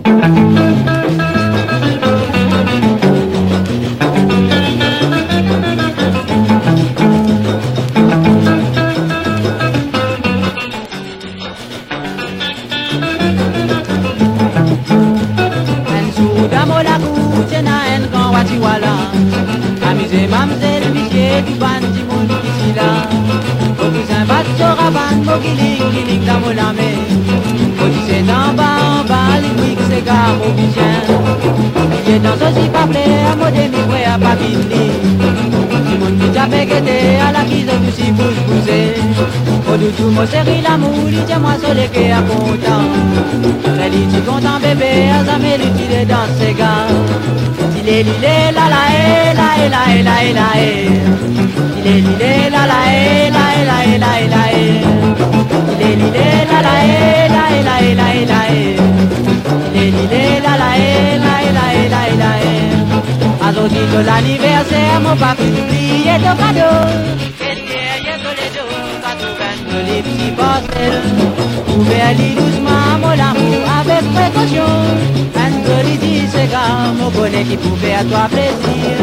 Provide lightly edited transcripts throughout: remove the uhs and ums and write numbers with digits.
Amusez mamselle, pitié du ban du monde ici là. Au cousin bat sur raban, au guiling dans mon lame. Au disait en bas, les quick c'est gare au bichin. Il est dans ce si pas plaît, à modé mi frère à pas bini. Du monde qui t'a pégueté, à la guise du si bouge bousé. Au doutou, moi série l'amour, il tient moi sur les quais à content. Elle dit content bébé, à sa mérite, il est dans ses gars. Il est l'île la la la la la la la il est l'île la la la la la la la il est l'île la la la la la la il est l'île la la la la la la aujourd'hui de l'anniversaire mon papi oublié ton cadeau et derrière sur les dos quand tu vends les petits parcelles ouvert-les doucement mon amour avec précaution. C'est gars, mon bonnet qui pouvait à toi plaisir.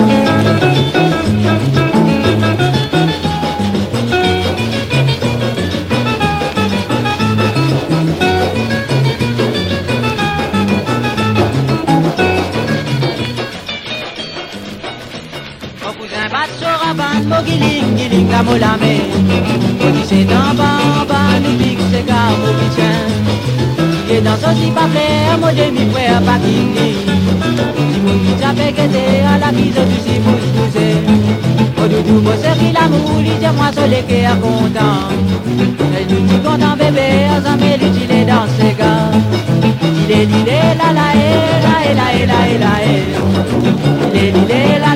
Mon cousin bat sur un ban, mon guiling, la molame. Mon dit c'est en bas, nous pique c'est gars, mon bichin. Et dans ce si pas plaire, moi j'ai mis frère pas kini. Si mon qui t'a pégueté, à la bise du si bouge poussé. Au doudou, moi c'est l'amour, il dit moi seul qui est content. Elle nous dit content bébé, à sa mélodie, il est dans ses gars. Il est la la la la la la la. Il est la